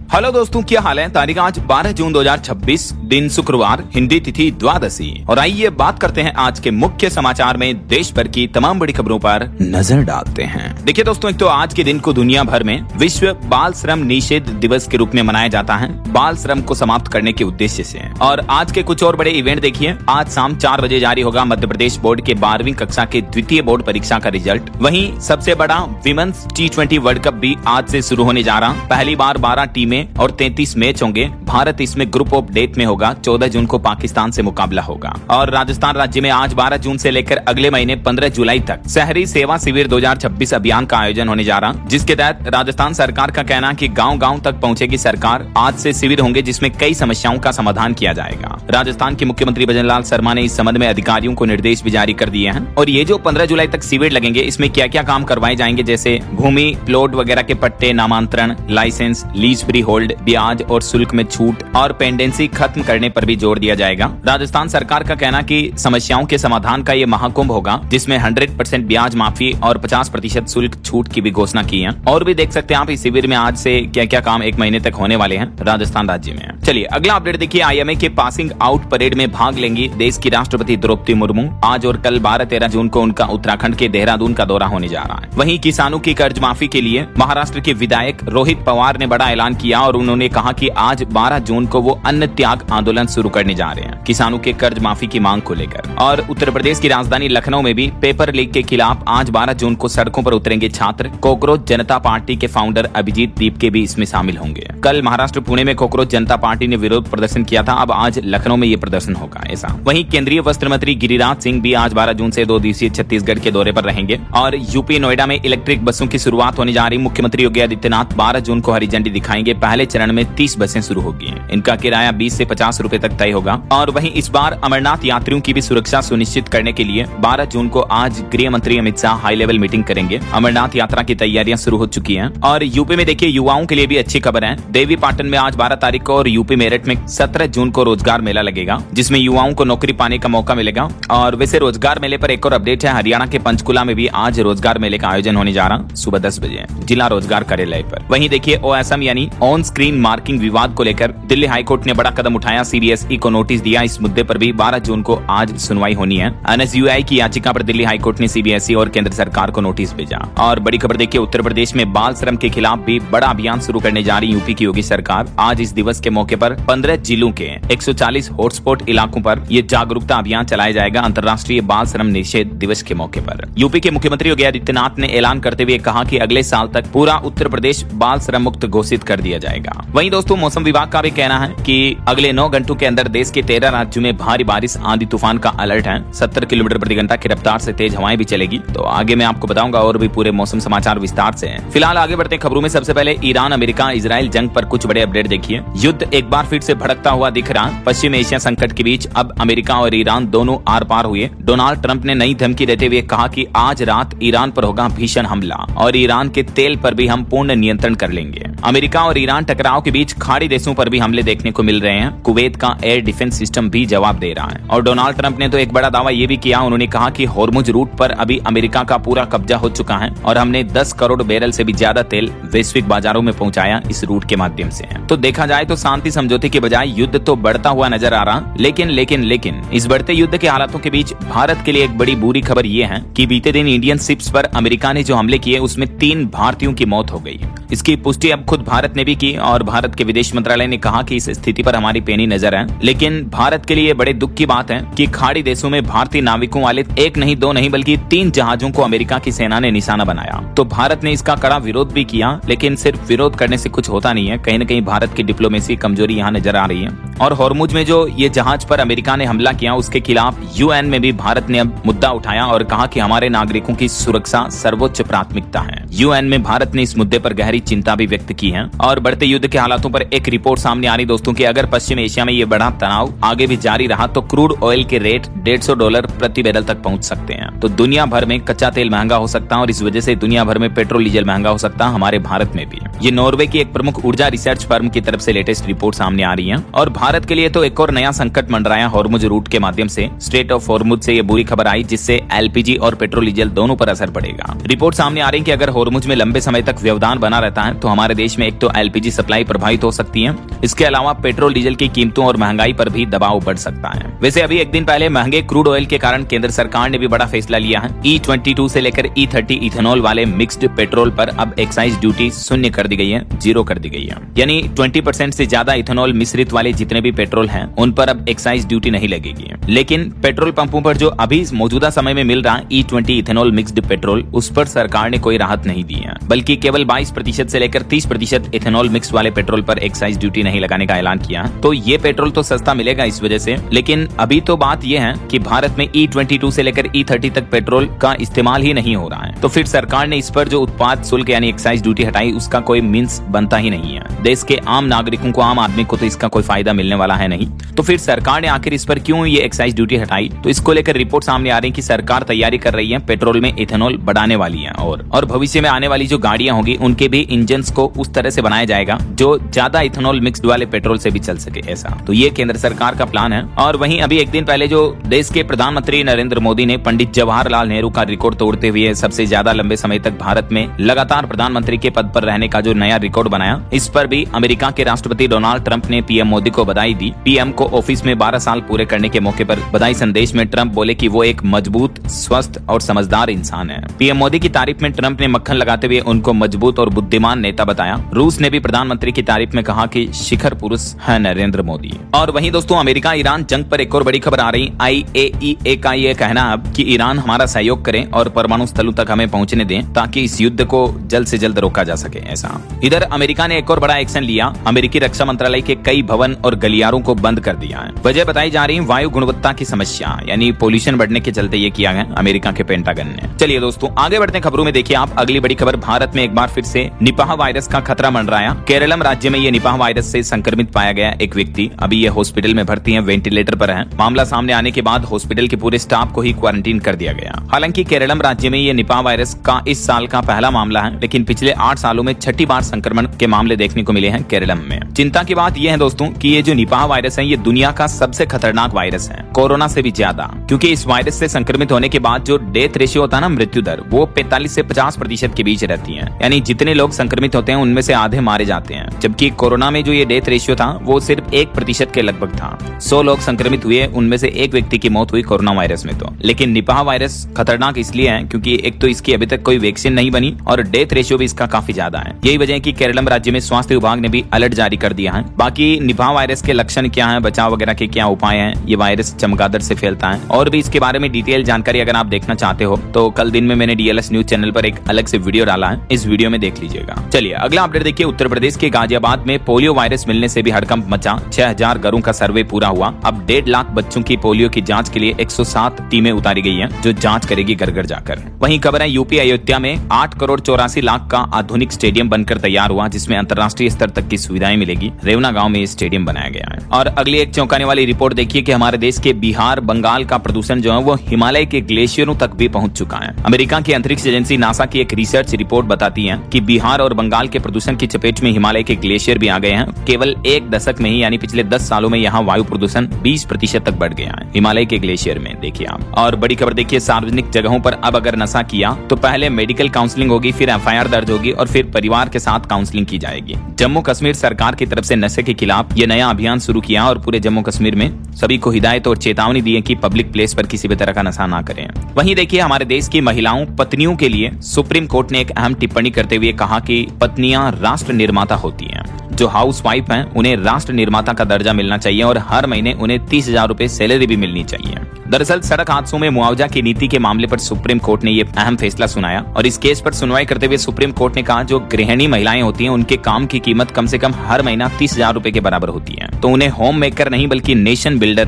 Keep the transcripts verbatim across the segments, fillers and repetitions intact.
Hello दोस्तों, क्या हाल है। तारीख आज बारह जून दो हज़ार छब्बीस, दिन शुक्रवार, हिंदी तिथि द्वादशी। और आइए बात करते हैं आज के मुख्य समाचार में देश भर की तमाम बड़ी खबरों पर नजर डालते हैं। देखिए दोस्तों, एक तो आज के दिन को दुनिया भर में विश्व बाल श्रम निषेध दिवस के रूप में मनाया जाता है, बाल श्रम को समाप्त करने के उद्देश्य से। और आज के कुछ और बड़े इवेंट देखिए। आज शाम चार बजे जारी होगा मध्य प्रदेश बोर्ड के बारहवीं कक्षा के द्वितीय बोर्ड परीक्षा का रिजल्ट। वहीं सबसे बड़ा women's T twenty world cup भी आज से शुरू होने जा रहा। पहली बार बारह टीमें और तैंतीस मैच होंगे। भारत इसमें ग्रुप ऑफ डेथ में होगा। चौदह जून को पाकिस्तान से मुकाबला होगा। और राजस्थान राज्य में आज बारह जून से लेकर अगले महीने पंद्रह जुलाई तक शहरी सेवा शिविर दो हज़ार छब्बीस अभियान का आयोजन होने जा रहा, जिसके तहत राजस्थान सरकार का कहना है कि गांव-गांव तक पहुंचेगी सरकार। आज से शिविर होंगे जिसमें कई समस्याओं का समाधान किया जाएगा। राजस्थान के मुख्यमंत्री भजनलाल शर्मा ने इस संबंध में अधिकारियों को निर्देश भी जारी कर दिए हैं। और ये जो पंद्रह जुलाई तक शिविर लगेंगे, इसमें क्या क्या काम करवाए जाएंगे, जैसे भूमि प्लॉट वगैरह के पट्टे, नामांतरण, लाइसेंस, लीज फ्री होल्ड, ब्याज और शुल्क में छूट और पेंडेंसी खत्म करने पर भी जोर दिया जाएगा। राजस्थान सरकार का कहना कि समस्याओं के समाधान का ये महाकुंभ होगा, जिसमें सौ परसेंट ब्याज माफी और पचास प्रतिशत शुल्क छूट की भी घोषणा की है। और भी देख सकते हैं आप इस शिविर में आज से क्या क्या काम एक महीने तक होने वाले हैं राजस्थान राज्य में। चलिए अगला अपडेट देखिए। आई एम ए के पासिंग आउट परेड में भाग लेंगी देश की राष्ट्रपति द्रौपदी मुर्मू। आज और कल बारह तेरह जून को उनका उत्तराखंड के देहरादून का दौरा होने जा रहा है। वहीं किसानों की कर्ज माफी के लिए महाराष्ट्र के विधायक रोहित पवार ने बड़ा ऐलान किया और उन्होंने कहा कि आज बारह जून को वो अन्न त्याग आंदोलन शुरू करने जा रहे हैं किसानों के कर्ज माफी की मांग को लेकर। और उत्तर प्रदेश की राजधानी लखनऊ में भी पेपर लीक के खिलाफ आज बारह जून को सड़कों पर उतरेंगे छात्र। कॉकरोच जनता पार्टी के फाउंडर अभिजीत दीप के भी इसमें शामिल होंगे। कल महाराष्ट्र पुणे में कॉकरोच जनता पार्टी ने विरोध प्रदर्शन किया था, अब आज लखनऊ में ये प्रदर्शन होगा ऐसा। वहीं केंद्रीय वस्त्र मंत्री गिरिराज सिंह भी आज बारह जून से दो दिवसीय छत्तीसगढ़ के दौरे पर रहेंगे। और यूपी नोएडा में इलेक्ट्रिक बसों की शुरुआत होने जा रही। मुख्यमंत्री योगी आदित्यनाथ बारह जून को हरी झंडी दिखाएंगे। पहले चरण में तीस बसें शुरू होगी। इनका किराया बीस से पचास रुपए तक तय होगा। और वहीं इस बार अमरनाथ यात्रियों की भी सुरक्षा सुनिश्चित करने के लिए बारह जून को आज गृह मंत्री Amit Shah high level meeting करेंगे। अमरनाथ यात्रा की तैयारियां शुरू हो चुकी हैं। और यूपी में देखिए युवाओं के लिए भी अच्छी खबर है। देवी पाटन में आज बारह तारीख को और यूपी मेरठ में सत्रह जून को रोजगार मेला लगेगा, जिसमें युवाओं को नौकरी पाने का मौका मिलेगा। और वैसे रोजगार मेले पर एक और अपडेट है। हरियाणा के पंचकुला में भी आज रोजगार मेले का आयोजन होने जा रहा सुबह दस बजे जिला रोजगार कार्यालय पर। वहीं देखिए ओएसएम यानी ऑन स्क्रीन मार्किंग विवाद को लेकर दिल्ली हाईकोर्ट ने बड़ा कदम उठाया। सीबीएसई को नोटिस दिया। इस मुद्दे पर भी बारह जून को आज सुनवाई होनी है। एनएसयूआई की याचिका पर दिल्ली हाईकोर्ट ने सीबीएसई और केंद्र सरकार को नोटिस भेजा। और बड़ी खबर देखिए, उत्तर प्रदेश में बाल श्रम के खिलाफ भी बड़ा अभियान शुरू करने जा रही यूपी की योगी सरकार। आज इस दिवस के मौके पर पंद्रह जिलों के एक सौ चालीस हॉटस्पॉट इलाकों पर ये जागरूकता अभियान चलाया जाएगा अंतर्राष्ट्रीय बाल श्रम निषेध दिवस के मौके पर। यूपी के मुख्यमंत्री योगी आदित्यनाथ ने ऐलान करते हुए कहा कि अगले साल तक पूरा उत्तर प्रदेश बाल श्रम मुक्त घोषित कर दिया जाएगा। वहीं दोस्तों, मौसम विभाग का भी कहना है कि अगले नौ घंटों के अंदर देश के तेरह राज्यों में भारी बारिश, आंधी तूफान का अलर्ट है। सत्तर किलोमीटर प्रति घंटा की रफ्तार से तेज हवाएं भी चलेगी। तो आगे मैं आपको बताऊंगा और भी पूरे मौसम समाचार विस्तार से। फिलहाल आगे बढ़ते खबरों में सबसे पहले ईरान अमेरिका इजराइल जंग पर कुछ बड़े अपडेट देखिए। युद्ध एक बार फिर से भड़कता हुआ दिख रहा। पश्चिम एशिया संकट के बीच अब अमेरिका और ईरान दोनों आर पार हुए। डोनाल्ड ट्रंप ने नई धमकी देते हुए कहा कि आज रात ईरान पर होगा भीषण हमला और ईरान के तेल पर भी हम पूर्ण नियंत्रण कर लेंगे। अमेरिका और ईरान टकराव के बीच खाड़ी देशों पर भी हमले देखने को मिल रहे हैं। कुवैत का एयर डिफेंस सिस्टम भी जवाब दे रहा है। और डोनाल्ड ट्रंप ने तो एक बड़ा दावा ये भी किया। उन्होंने कहा कि हॉर्मुज रूट पर अभी अमेरिका का पूरा कब्जा हो चुका है और हमने दस करोड़ बैरल से भी ज्यादा तेल वैश्विक बाजारों में पहुंचाया इस रूट के माध्यम से। तो देखा जाए तो शांति समझौते के बजाय युद्ध तो बढ़ता हुआ नजर आ रहा। लेकिन लेकिन लेकिन इस बढ़ते युद्ध के हालातों के बीच भारत के लिए एक बड़ी बुरी खबर ये है कि बीते दिन इंडियन शिप्स पर अमेरिका ने जो हमले किए उसमें तीन भारतीयों की मौत हो गई। इसकी पुष्टि अब खुद भारत ने भी की और भारत के विदेश मंत्रालय ने कहा कि इस स्थिति पर हमारी पैनी नजर है। लेकिन भारत के लिए बड़े दुख की बात है कि खाड़ी देशों में भारतीय नाविकों वाले एक नहीं दो नहीं बल्कि तीन जहाजों को अमेरिका की सेना ने निशाना बनाया। तो भारत ने इसका कड़ा विरोध भी किया। लेकिन सिर्फ विरोध करने से कुछ होता नहीं है। कहीं न कहीं भारत की डिप्लोमेसी कमजोरी यहाँ नजर आ रही है। और हॉर्मुज में जो ये जहाज पर अमेरिका ने हमला किया उसके खिलाफ यूएन में भी भारत ने अब मुद्दा उठाया और कहा कि हमारे नागरिकों की सुरक्षा सर्वोच्च प्राथमिकता है। यूएन में भारत ने इस मुद्दे पर गहरी चिंता भी व्यक्त की है। और बढ़ते युद्ध के हालातों पर एक रिपोर्ट सामने आ रही दोस्तों कि अगर पश्चिम एशिया में ये बड़ा तनाव आगे भी जारी रहा तो क्रूड ऑयल के रेट डेढ़ सौ डॉलर प्रति बैरल तक पहुंच सकते हैं। तो दुनिया भर में कच्चा तेल महंगा हो सकता है और इस वजह से दुनिया भर में पेट्रोल डीजल महंगा हो सकता है, हमारे भारत में भी। ये नॉर्वे की एक प्रमुख ऊर्जा रिसर्च फर्म की तरफ से लेटेस्ट रिपोर्ट सामने आ रही है और भारत के लिए तो एक और नया संकट मंडराया हॉर्मुज रूट के माध्यम से। स्ट्रेट ऑफ हॉर्मुज से ये बुरी खबर आई जिससे एलपीजी और पेट्रोल डीजल दोनों पर असर पड़ेगा। रिपोर्ट सामने आ रही है कि अगर हॉर्मुज में लंबे समय तक व्यवधान बना रहता है तो हमारे देश में एक तो एलपीजी सप्लाई प्रभावित हो सकती है, इसके अलावा पेट्रोल डीजल की कीमतों और महंगाई पर भी दबाव बढ़ सकता है। वैसे अभी एक दिन पहले महंगे क्रूड ऑयल के कारण केंद्र सरकार ने भी बड़ा फैसला लिया है। ई ट्वेंटी टू से लेकर ई थर्टी इथेनॉल वाले मिक्स्ड पेट्रोल पर अब एक्साइज ड्यूटी शून्य कर दी गई है, जीरो कर दी गई है। यानी बीस परसेंट से ज्यादा इथेनॉल मिश्रित वाले जितने भी पेट्रोल हैं उन पर अब एक्साइज ड्यूटी नहीं लगेगी। लेकिन पेट्रोल पंपों पर जो अभी मौजूदा समय में मिल रहा E twenty ethanol mixed petrol उस पर सरकार ने कोई राहत नहीं दी है, बल्कि केवल बाईस प्रतिशत से लेकर तीस प्रतिशत इथेनॉल मिक्स वाले पेट्रोल पर एक्साइज ड्यूटी नहीं लगाने का ऐलान किया। तो ये पेट्रोल तो सस्ता मिलेगा इस वजह से, लेकिन अभी तो बात यह है कि भारत में ई ट्वेंटी टू से लेकर ई थर्टी तक पेट्रोल का इस्तेमाल ही नहीं हो रहा है। तो फिर सरकार ने इस पर जो उत्पाद शुल्क यानी एक्साइज ड्यूटी हटाई उसका कोई मीन्स बनता ही नहीं है। देश के आम नागरिकों को, आम आदमी को तो इसका कोई फायदा मिलने वाला है नहीं। तो फिर सरकार ने आखिर इस पर क्यों ये एक्साइज ड्यूटी हटाई? तो इसको लेकर रिपोर्ट सामने आ रही है कि सरकार तैयारी कर रही है, पेट्रोल में इथेनॉल बढ़ाने वाली है और और भविष्य में आने वाली जो गाड़ियां होगी उनके भी इंजन को उस तरह से बनाया जाएगा जो ज्यादा इथेनॉल मिक्स्ड वाले पेट्रोल से भी चल सके। ऐसा तो ये केंद्र सरकार का प्लान है। और वहीं अभी एक दिन पहले जो देश के प्रधानमंत्री नरेंद्र मोदी ने पंडित जवाहरलाल नेहरू का रिकॉर्ड तोड़ते हुए सबसे ज्यादा लंबे समय तक भारत में लगातार प्रधानमंत्री के पद पर रहने का जो नया रिकॉर्ड बनाया, इस पर भी अमेरिका के राष्ट्रपति डोनाल्ड ट्रंप ने पीएम मोदी को बधाई दी। पीएम को ऑफिस में बारह साल पूरे करने के मौके पर बधाई संदेश में ट्रंप बोले कि वो एक मजबूत, स्वस्थ और समझदार इंसान है। पीएम मोदी की तारीफ में ट्रंप ने मक्खन लगाते हुए उनको मजबूत और बुद्धिमान नेता बताया। रूस ने भी प्रधानमंत्री की तारीफ में कहा कि शिखर पुरुष है नरेंद्र मोदी। और वहीं दोस्तों अमेरिका ईरान जंग पर एक और बड़ी खबर आ रही। आई ए ई ए का ये कहना अब कि ईरान हमारा सहयोग करे और परमाणु स्थलों तक हमें पहुंचने दें ताकि इस युद्ध को जल्द से जल्द रोका जा सके। ऐसा इधर अमेरिका ने एक और बड़ा एक्शन लिया। अमेरिकी रक्षा मंत्रालय के कई भवन और गलियारों को बंद कर दिया है। वजह बताई जा रही वायु गुणवत्ता की समस्या, यानी पोल्यूशन बढ़ने के चलते ये किया गया अमेरिका के पेंटागन ने। चलिए दोस्तों आगे बढ़ते खबरों में देखिए आप अगली बड़ी खबर। भारत में एक बार फिर से निपाह वायरस का खतरा मंडराया। केरलम राज्य में ये निपाह वायरस से संक्रमित पाया गया एक व्यक्ति अभी ये हॉस्पिटल में भर्ती है, वेंटिलेटर पर है। मामला सामने आने के बाद हॉस्पिटल के पूरे स्टाफ को ही क्वारंटीन कर दिया गया। हालांकि केरलम राज्य में ये निपाह वायरस का इस साल का पहला मामला है, लेकिन पिछले आठ सालों में छठी बार संक्रमण के मामले देखने को मिले हैं केरलम में। चिंता की बात यह है दोस्तों कि ये जो निपाह वायरस है ये दुनिया का सबसे खतरनाक वायरस है, कोरोना से भी ज्यादा, क्योंकि इस वायरस से संक्रमित होने के बाद जो डेथ रेशियो होता है ना, मृत्यु दर, वो पैंतालीस से पचास प्रतिशत के बीच रहती है। यानी जितने लोग संक्रमित होते हैं उनमें से आधे मारे जाते हैं, जबकि कोरोना में जो ये डेथ रेशियो था वो सिर्फ एक प्रतिशत के लगभग था। सौ लोग संक्रमित हुए, उनमें से एक व्यक्ति की मौत हुई कोरोना वायरस में। तो लेकिन निपाह वायरस खतरनाक इसलिए है क्योंकि एक तो इसकी अभी तक कोई वैक्सीन नहीं बनी और डेथ रेशियो भी इसका काफी ज्यादा है। यही वजह है कि केरलम राज्य में स्वास्थ्य विभाग ने भी अलर्ट जारी कर दिया है। बाकी निपाह वायरस के लक्षण क्या है, बचाव वगैरह के क्या उपाय हैं, ये वायरस चमगादड़ से फैलता है और भी इसके बारे में डिटेल जानकारी अगर आप देखना चाहते हो तो कल दिन में मैंने डीएलएस न्यूज चैनल पर एक अलग से वीडियो डाला है, इस वीडियो में देख लीजिएगा। चलिए अगला अपडेट देखिए। उत्तर प्रदेश के गाजियाबाद में पोलियो वायरस मिलने से भी हड़कंप मचा। छह हजार घरों का सर्वे पूरा हुआ। अब डेढ़ लाख बच्चों की पोलियो की जांच के लिए एक सौ सात टीमें उतारी गई हैं, जो जांच करेगी घर घर जाकर। वहीं खबर है यूपी अयोध्या में आठ करोड़ चौरासी लाख का आधुनिक स्टेडियम बनकर तैयार हुआ, जिसमें अंतर्राष्ट्रीय स्तर तक की सुविधाएं मिलेगी। रेवना गांव में ये स्टेडियम बनाया गया है। और अगली एक चौंकाने वाली रिपोर्ट देखिए कि हमारे देश के बिहार बंगाल का प्रदूषण जो है वो हिमालय के ग्लेशियरों तक भी पहुंच चुका है। अमेरिका की अंतरिक्ष एजेंसी नासा की एक रिसर्च रिपोर्ट बताती है कि बिहार और बंगाल के प्रदूषण की चपेट में हिमालय के ग्लेशियर भी आ गए हैं। केवल एक दशक में ही यानी पिछले दस सालों में यहाँ वायु प्रदूषण बीस प्रतिशत तक बढ़ गया है हिमालय के ग्लेशियर में, देखिए आप। और बड़ी खबर देखिए, सार्वजनिक जगहों पर अब अगर नशा किया तो पहले मेडिकल काउंसलिंग होगी, फिर एफआईआर दर्ज होगी और फिर परिवार के साथ काउंसलिंग की जाएगी। जम्मू कश्मीर सरकार की तरफ से नशे के खिलाफ ये नया अभियान शुरू किया और पूरे जम्मू कश्मीर में सभी को हिदायत और चेतावनी दी है कि पब्लिक प्लेस पर किसी भी तरह का नशा ना करें। वहीं देखिए हमारे देश की महिलाओं पत्नियों के लिए सुप्रीम कोर्ट ने एक अहम टिप्पणी करते हुए कहा कि पत्नियां राष्ट्र निर्माता होती हैं। जो हाउस वाइफ हैं उन्हें राष्ट्र निर्माता का दर्जा मिलना चाहिए और हर महीने उन्हें तीस हजार रूपए सैलरी भी मिलनी चाहिए। दरअसल सड़क हादसों में मुआवजा की नीति के मामले पर सुप्रीम कोर्ट ने ये अहम फैसला सुनाया और इस केस पर सुनवाई करते हुए सुप्रीम कोर्ट ने कहा जो गृहिणी महिलाएं होती हैं उनके काम की कीमत कम से कम हर महीना तीस हजार रूपए के बराबर होती है, तो उन्हें होम मेकर नहीं बल्कि नेशन बिल्डर कहें।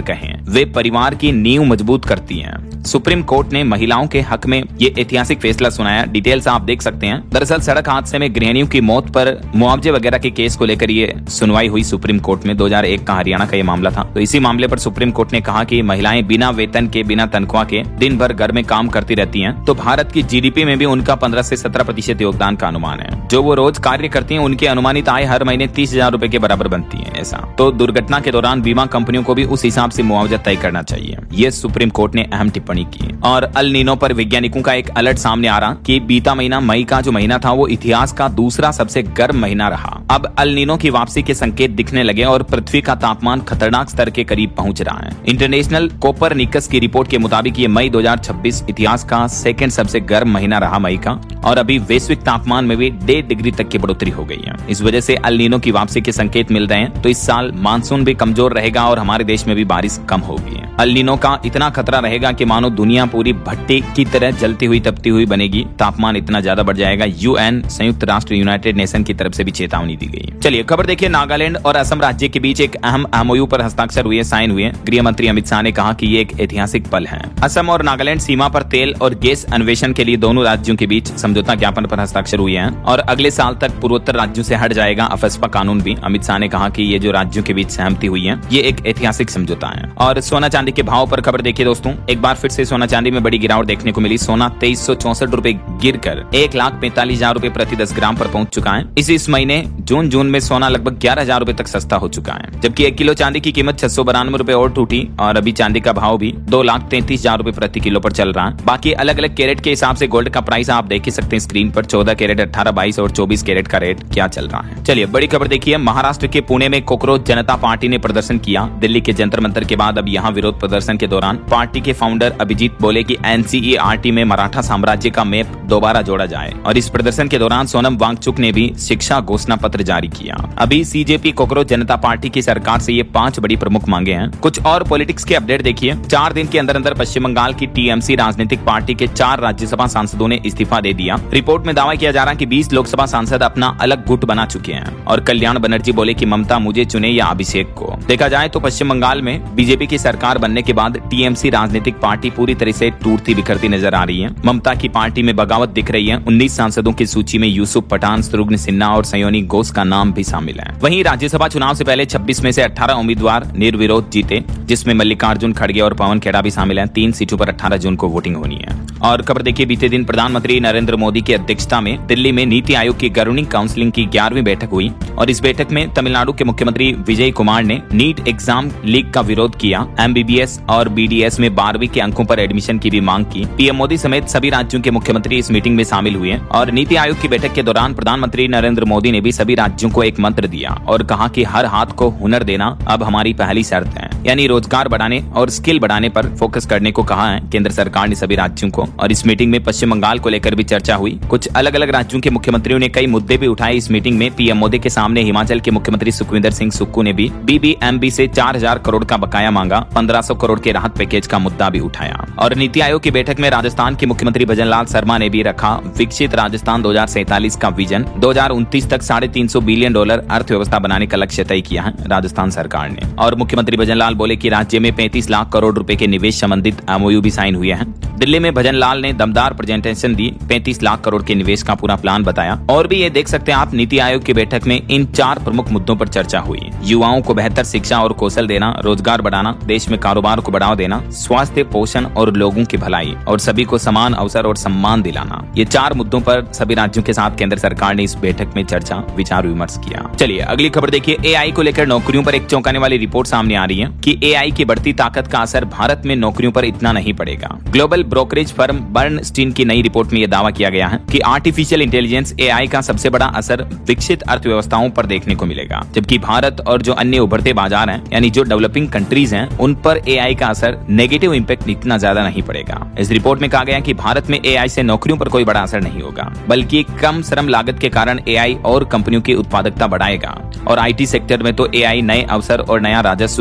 वे परिवार की नींव मजबूत करती हैं। सुप्रीम कोर्ट ने महिलाओं के हक में ये ऐतिहासिक फैसला सुनाया। डिटेल्स आप देख सकते हैं। दरअसल सड़क हादसे में गृहिणियों की मौत पर मुआवजे वगैरह के केस को लेकर ये सुनवाई हुई सुप्रीम कोर्ट में। दो हज़ार एक का हरियाणा का ये मामला था। तो इसी मामले पर सुप्रीम कोर्ट ने कहा कि महिलाएं बिना वेतन के, बिना तनख्वाह के दिन भर घर में काम करती रहती हैं, तो भारत की जीडीपी में भी उनका पंद्रह से सत्रह प्रतिशत योगदान का अनुमान है। जो वो रोज कार्य करती हैं, उनकी अनुमानित आय हर महीने तीस हजार रूपए के बराबर बनती है। ऐसा तो दुर्घटना के दौरान बीमा कंपनियों को भी उस हिसाब से मुआवजा तय करना चाहिए। ये सुप्रीम कोर्ट ने अहम टिप्पणी की। और अल नीनो पर वैज्ञानिकों का एक अलर्ट सामने आ रहा कि बीता महीना मई का जो महीना था वो इतिहास का दूसरा सबसे गर्म महीना रहा। अब अल नीनो की वापसी के संकेत दिखने लगे और पृथ्वी का तापमान खतरनाक स्तर के करीब पहुंच रहा है। इंटरनेशनल कोपरनिकस की रिपोर्ट के मुताबिक ये मई दो हजार छब्बीस इतिहास का सेकंड सबसे गर्म महीना रहा मई का, और अभी वैश्विक तापमान में भी डेढ़ डिग्री तक की बढ़ोतरी हो गई है। इस वजह से अल नीनो की वापसी के संकेत मिल रहे हैं। तो इस साल मानसून भी कमजोर रहेगा और हमारे देश में भी बारिश कम होगी। अल नीनो का इतना खतरा रहेगा कि मानो दुनिया पूरी भट्टी की तरह जलती हुई तपती हुई बनेगी। तापमान इतना ज्यादा बढ़ जाएगा। यूएन, संयुक्त राष्ट्र, यूनाइटेड नेशन की तरफ से भी चेतावनी दी गई। चलिए खबर देखिए। नागालैंड और असम राज्य के बीच एक अहम एमओयू पर हस्ताक्षर हुए, साइन हुए। गृह मंत्री अमित शाह ने कहा कि ये एक ऐतिहासिक पल है। असम और नागालैंड सीमा पर तेल और गैस अन्वेषण के लिए दोनों राज्यों के बीच समझौता ज्ञापन पर हस्ताक्षर हुए हैं और अगले साल तक पूर्वोत्तर राज्यों से हट जाएगा अफस्पा कानून भी। अमित शाह ने कहा कि ये जो राज्यों के बीच सहमति हुई है, ये एक ऐतिहासिक समझौता है। और सोना चांदी के भाव पर खबर देखिए दोस्तों। एक बार फिर से सोना चांदी में बड़ी गिरावट देखने को मिली। सोना तेईस सौ चौसठ रूपए गिर कर एक लाख पैंतालीस हजार रूपए प्रति दस ग्राम पर पहुंच चुका है। इसी इस महीने जून जून में सोना लगभग ग्यारह हजार रूपए तक सस्ता हो चुका है, जबकि एक किलो चांदी की कीमत छह सौ बानवे रूपए और टूटी और अभी चांदी का भाव भी दो लाख तैंतीस हजार रूपए प्रति किलो पर चल रहा है। बाकी अलग अलग कैरेट के हिसाब से गोल्ड का प्राइस आप देख ही सकते हैं स्क्रीन पर। चौदह कैरेट, अठारह, बाईस और चौबीस कैरेट का रेट क्या चल रहा है। चलिए बड़ी खबर देखिए। महाराष्ट्र के पुणे में कॉकरोच जनता पार्टी ने प्रदर्शन किया। दिल्ली के जंतर मंतर के बाद अब यहाँ विरोध प्रदर्शन के दौरान पार्टी के फाउंडर अभिजीत बोले कि एनसीईआरटी में मराठा साम्राज्य का मैप दोबारा जोड़ा जाए। और इस प्रदर्शन के दौरान सोनम वांगचुक ने भी शिक्षा घोषणा पत्र जारी किया। अभी सीजेपी कॉकरोच जनता पार्टी की सरकार से ये पांच बड़ी प्रमुख मांगे हैं। कुछ और पॉलिटिक्स के अपडेट देखिए। चार दिन के अंदर अंदर पश्चिम बंगाल की टीएमसी राजनीतिक पार्टी के चार राज्यसभा सांसदों ने इस्तीफा दे दिया। रिपोर्ट में दावा किया जा रहा है कि बीस लोकसभा सांसद अपना अलग गुट बना चुके हैं। और कल्याण बनर्जी बोले कि ममता मुझे चुने या अभिषेक को। देखा जाए तो पश्चिम बंगाल में बीजेपी की सरकार बनने के बाद टीएमसी राजनीतिक पार्टी पूरी तरह से टूटती बिखरती नजर आ रही है। ममता की पार्टी में बगावत दिख रही है। उन्नीस सांसदों की सूची में यूसुफ पठान, शत्रुघ्न सिन्हा और सयोनी घोष का नाम भी शामिल है। वहीं राज्यसभा चुनाव से पहले छब्बीस में से अठारह उम्मीदवार निर्विरोध जीते, जिसमें मल्लिकार्जुन खड़गे और पवन खेड़ा भी शामिल हैं। तीन सीटों पर अठारह जून को वोटिंग होनी है। और खबर देखिए। बीते दिन प्रधानमंत्री नरेंद्र मोदी की अध्यक्षता में दिल्ली में नीति आयोग की गवर्निंग काउंसिलिंग की ग्यारहवीं बैठक हुई और इस बैठक में तमिलनाडु के मुख्यमंत्री विजय कुमार ने नीट एग्जाम लीक का विरोध किया। एमबीबीएस और बीडीएस में बारहवीं के अंकों पर एडमिशन की भी मांग की। पीएम मोदी समेत सभी राज्यों के मुख्यमंत्री इस मीटिंग में शामिल हुए और नीति आयोग की बैठक के दौरान प्रधानमंत्री नरेंद्र मोदी ने भी सभी राज्यों को एक मंत्र दिया और कहा कि हर हाथ को हुनर देना अब हमारी पहली शर्त है। यानी रोजगार बढ़ाने और स्किल बढ़ाने पर फोकस करने को कहा है केंद्र सरकार ने सभी राज्यों को। और इस मीटिंग में पश्चिम बंगाल को लेकर भी चर्चा हुई। कुछ अलग अलग राज्यों के मुख्यमंत्रियों ने कई मुद्दे भी उठाए इस मीटिंग में। पीएम मोदी के सामने हिमाचल के मुख्यमंत्री सुखविंदर सिंह सुक्खू ने भी बीबीएमबी से चार हजार करोड़ का बकाया मांगा। पंद्रह सौ करोड़ के राहत पैकेज का मुद्दा भी उठाया। और नीति आयोग की बैठक में राजस्थान के मुख्यमंत्री भजनलाल शर्मा ने भी रखा विकसित राजस्थान दो हजार सैंतालीस का विजन। दो हजार उनतीस तक साढ़े तीन सौ बिलियन डॉलर अर्थव्यवस्था बनाने का लक्ष्य तय किया है राजस्थान सरकार ने। और मुख्यमंत्री भजनलाल बोले कि राज्य में पैंतीस लाख करोड़ रुपए के निवेश संबंधित एमओयू भी साइन हुए हैं। दिल्ली में भजनलाल ने दमदार प्रेजेंटेशन दी। पैंतीस लाख करोड़ के निवेश का पूरा प्लान बताया। और भी ये देख सकते हैं आप नीति आयोग की बैठक में इन चार प्रमुख मुद्दों पर चर्चा हुई। युवाओं को बेहतर शिक्षा और कौशल देना, रोजगार बढ़ाना, देश में कारोबार को बढ़ावा देना, स्वास्थ्य, पोषण और लोगों की भलाई और सभी को समान अवसर और सम्मान दिलाना। ये चार मुद्दों पर सभी राज्यों के साथ केंद्र सरकार ने इस बैठक में चर्चा विचार विमर्श किया। चलिए अगली खबर देखिए। एआई को लेकर नौकरियों पर एक चौंकाने वाली रिपोर्ट सामने आ रही है कि एआई की बढ़ती ताकत का असर भारत में नौकरियों पर इतना नहीं पड़ेगा। ग्लोबल ब्रोकरेज फर्म बर्नस्टीन की नई रिपोर्ट में यह दावा किया गया है कि आर्टिफिशियल इंटेलिजेंस एआई का सबसे बड़ा असर विकसित अर्थव्यवस्थाओं पर देखने को मिलेगा, जबकि भारत और जो अन्य उभरते बाजार हैं यानी जो डेवलपिंग कंट्रीज हैं उन पर एआई का असर नेगेटिव इंपैक्ट इतना ज्यादा नहीं पड़ेगा। इस रिपोर्ट में कहा गया कि भारत में एआई से नौकरियों पर कोई बड़ा असर नहीं होगा, बल्कि कम श्रम लागत के कारण एआई और कंपनियों की उत्पादकता बढ़ाएगा। और आईटी सेक्टर में तो एआई नए अवसर और नया राजस्व भी ला सकता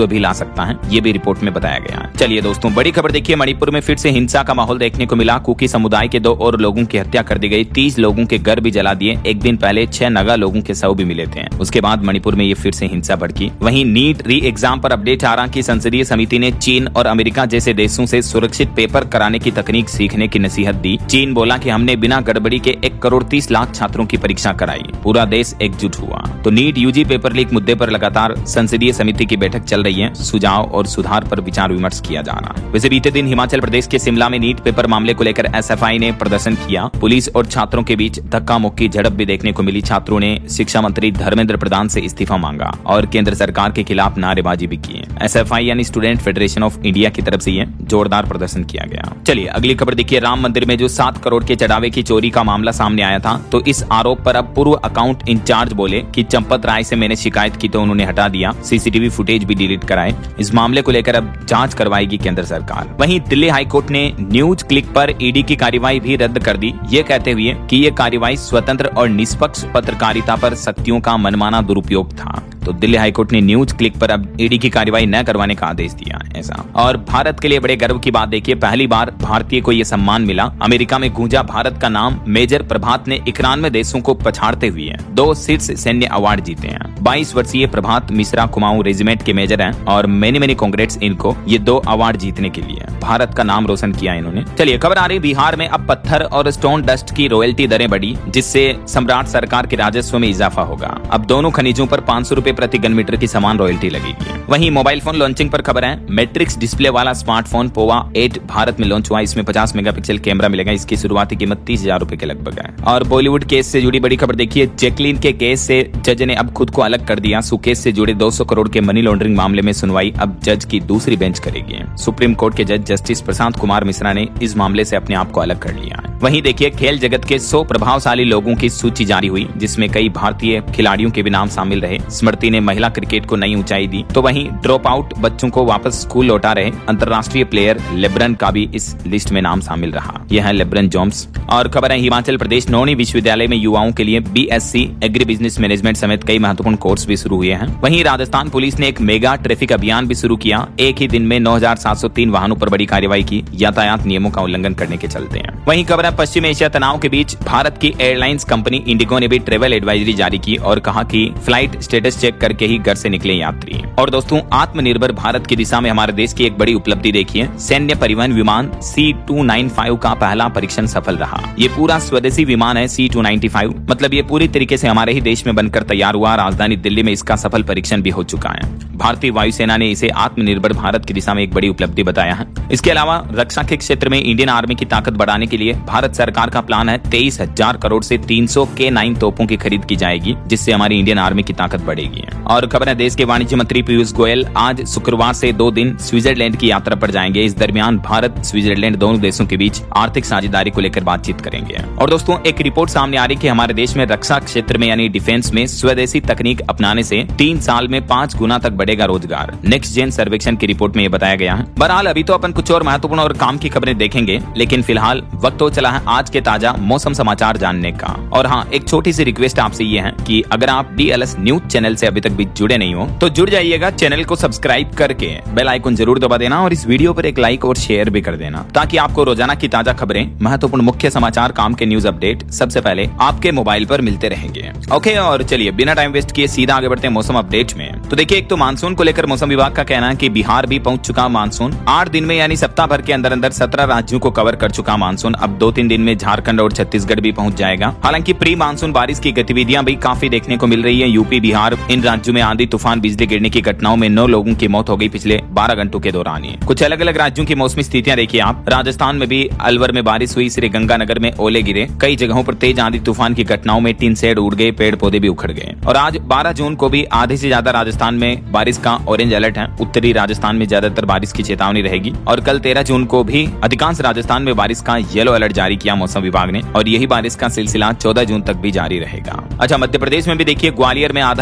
सकता है, ये भी रिपोर्ट में बताया गया है। चलिए दोस्तों, बड़ी खबर देखिए, मणिपुर में फिर से हिंसा का माहौल देखने को मिला। कुकी समुदाय के दो और लोगों की हत्या कर दी गई, तीस लोगों के घर भी जला दिए। एक दिन पहले छह नगा लोगों के शव भी मिले थे। उसके बाद मणिपुर में ये फिर से हिंसा भड़की। वहीं नीट री एग्जाम पर अपडेट आ रहा कि संसदीय समिति ने चीन और अमेरिका जैसे देशों से सुरक्षित पेपर कराने की तकनीक सीखने की नसीहत दी। चीन बोला कि हमने बिना गड़बड़ी के एक करोड़ तीस लाख छात्रों की परीक्षा कराई, पूरा देश एकजुट हुआ। तो नीट यूजी पेपर लीक मुद्दे पर लगातार संसदीय समिति की बैठक चल रही है। सुझाव और सुधार पर विचार विमर्श किया जा रहा है। वैसे बीते दिन हिमाचल प्रदेश के शिमला में नीट पेपर मामले को लेकर एस एफ आई ने प्रदर्शन किया। पुलिस और छात्रों के बीच धक्का मुक्की झड़प भी देखने को मिली। छात्रों ने शिक्षा मंत्री धर्मेंद्र प्रधान से इस्तीफा मांगा और केंद्र सरकार के खिलाफ नारेबाजी भी की। एस एफ आई यानी स्टूडेंट फेडरेशन ऑफ इंडिया की तरफ से ये जोरदार प्रदर्शन किया गया। चलिए अगली खबर देखिए, राम मंदिर में जो सात करोड़ के चढ़ावे की चोरी का मामला सामने आया था, तो इस आरोप पर अब पूर्व अकाउंट इंचार्ज बोले कि चंपत राय से मैंने शिकायत की तो उन्होंने हटा दिया, सीसीटीवी फुटेज भी डिलीट कराए। इस मामले को लेकर अब जांच करवाएगी केंद्र सरकार। वहीं दिल्ली हाईकोर्ट ने न्यूज क्लिक पर ईडी की कार्रवाई भी रद्द कर दी, ये कहते हुए कि ये कार्रवाई स्वतंत्र और निष्पक्ष पत्रकारिता पर शक्तियों का मनमाना दुरुपयोग था। तो दिल्ली हाईकोर्ट ने न्यूज क्लिक पर अब ईडी की कार्रवाई न करवाने का आदेश दिया ऐसा। और भारत के लिए बड़े गर्व की बात देखिए, पहली बार भारतीय को यह सम्मान मिला। अमेरिका में गूंजा भारत का नाम। मेजर प्रभात ने इक्यानवे देशों को पछाड़ते हुए दो शीर्ष सैन्य अवार्ड जीते हैं। बाईस वर्षीय प्रभात मिश्रा कुमाऊं रेजिमेंट के मेजर हैं और मेनी मेनी कांग्रेट्स इनको ये दो अवार्ड जीतने के लिए। भारत का नाम रोशन किया इन्होंने। चलिए खबर आ रही, बिहार में अब पत्थर और स्टोन डस्ट की रॉयल्टी दरें बढ़ी, जिससे सम्राट सरकार के राजस्व में इजाफा होगा। अब दोनों खनिजों पर पाँच सौ रूपए प्रति घन मीटर की समान रॉयल्टी लगेगी। वहीं मोबाइल फोन लॉन्चिंग पर खबर है, मैट्रिक्स डिस्प्ले वाला स्मार्टफोन पोवा आठ भारत में लॉन्च हुआ। इसमें पचास मेगापिक्सल कैमरा मिलेगा। इसकी शुरुआती कीमत तीस हजार रूपए के लगभग है। और बॉलीवुड केस से जुड़ी बड़ी खबर देखिए, जैकलीन के केस से जज ने अब खुद को अलग कर दिया। सुकेश से जुड़े दो सौ करोड़ के मनी लॉन्ड्रिंग मामले में सुनवाई अब जज की दूसरी बेंच करेगी। सुप्रीम कोर्ट के जज जस्टिस प्रशांत कुमार मिश्रा ने इस मामले से अपने आप को अलग कर लिया है। वहीं देखिए, खेल जगत के सौ प्रभावशाली लोगों की सूची जारी हुई, जिसमें कई भारतीय खिलाड़ियों के भी नाम शामिल रहे। स्मृति ने महिला क्रिकेट को नई ऊंचाई दी। तो वहीं ड्रॉप आउट बच्चों को वापस स्कूल लौटा रहे अंतर्राष्ट्रीय प्लेयर लेब्रन का भी इस लिस्ट में नाम शामिल रहा। यह है लेब्रन जेम्स। और खबर है, हिमाचल प्रदेश नौणी विश्वविद्यालय में युवाओं के लिए B S C agri business management समेत कई महत्वपूर्ण कोर्स भी शुरू हुए हैं। वहीं राजस्थान पुलिस ने एक मेगा ट्रैफिक अभियान भी शुरू किया। एक ही दिन में नौ हजार सात सौ तीन वाहनों पर बड़ी कार्रवाई की, यातायात नियमों का उल्लंघन करने के चलते हैं। वहीं खबर है, पश्चिम एशिया तनाव के बीच भारत की एयरलाइंस कंपनी इंडिगो ने भी ट्रेवल एडवाइजरी जारी की और कहा कि फ्लाइट स्टेटस चेक करके ही घर से निकले यात्री। और दोस्तों, आत्मनिर्भर भारत की दिशा में हमारे देश की एक बड़ी उपलब्धि देखिए, सैन्य परिवहन विमान सी टू नाइन फाइव का पहला परीक्षण सफल रहा। ये पूरा स्वदेशी विमान है सी टू नाइन फाइव, मतलब ये पूरी तरीके से हमारे ही देश में बनकर तैयार हुआ। राजधानी दिल्ली में इसका सफल परीक्षण भी हो चुका है। भारतीय वायुसेना ने इसे आत्मनिर्भर भारत की दिशा में एक बड़ी उपलब्धि बताया है। इसके अलावा रक्षा के क्षेत्र में इंडियन आर्मी की ताकत बढ़ाने के लिए भारत सरकार का प्लान है तेईस हजार करोड़ से तीन सौ के नाइन तोपों की खरीद की जाएगी, जिससे हमारी इंडियन आर्मी की ताकत बढ़ेगी। और खबर है, देश के वाणिज्य मंत्री पीयूष गोयल आज शुक्रवार से दो दिन स्विट्जरलैंड की यात्रा पर जाएंगे। इस दरमियान भारत स्विट्जरलैंड दोनों देशों के बीच आर्थिक साझेदारी को लेकर बातचीत करेंगे। और दोस्तों, एक रिपोर्ट सामने आ रही कि हमारे देश में रक्षा क्षेत्र में यानी डिफेंस में स्वदेशी तकनीक अपनाने से तीन साल में पांच गुना तक बढ़ेगा रोजगार। नेक्स्ट जेन सर्वेक्षण की रिपोर्ट में ये बताया गया है। बहरहाल अभी तो अपन कुछ और महत्वपूर्ण और काम की खबरें देखेंगे, लेकिन फिलहाल वक्त हो चला है आज के ताजा मौसम समाचार जानने का। और हाँ, एक छोटी सी रिक्वेस्ट आपसे ये है कि अगर आप D L S news channel से अभी तक भी जुड़े नहीं हो तो जुड़ जाइएगा। चैनल को सब्सक्राइब करके बेल आइकन जरूर दबा देना और इस वीडियो पर एक लाइक और शेयर भी कर देना, ताकि आपको रोजाना की ताजा खबरें, महत्वपूर्ण मुख्य समाचार, काम के न्यूज अपडेट सबसे पहले आपके मोबाइल पर मिलते रहेंगे। ओके, और चलिए बिना टाइम वेस्ट किए सीधा आगे बढ़ते हैं मौसम अपडेट में। तो देखिए, एक तो मानसून को लेकर मौसम विभाग का कहना है कि बिहार भी पहुंच चुका मानसून। आठ दिन में यानी सप्ताह भर के अंदर अंदर सत्रह राज्यों को कवर कर चुका मानसून। अब दो तीन दिन में झारखंड और छत्तीसगढ़ भी पहुंच जाएगा। हालांकि प्री मानसून बारिश की गतिविधियां भी काफी देखने को मिल रही है। यूपी, बिहार, इन राज्यों में आंधी तूफान, बिजली गिरने की घटनाओं में नौ लोगों की मौत हो गई पिछले बारह घंटों के दौरान ही। कुछ अलग अलग राज्यों की मौसमी स्थितियां देखिए आप। राजस्थान में भी अलवर में बारिश हुई, श्रीगंगानगर में ओले गिरे, कई जगहों पर तेज आंधी तूफान की घटनाओं में टीन शेड उड़ गए, पेड़ पौधे भी उखड़ गए। और आज बारह जून को भी आधे से ज्यादा राजस्थान में बारिश का ऑरेंज अलर्ट है। उत्तरी राजस्थान में ज्यादातर बारिश की चेतावनी रहेगी। और कल तेरह जून को भी अधिकांश राजस्थान में बारिश का येलो अलर्ट जारी किया मौसम विभाग ने, और यही बारिश का सिलसिला चौदह जून तक भी जारी रहेगा। अच्छा, मध्य प्रदेश में भी देखिए, ग्वालियर में आधा इंच बारिश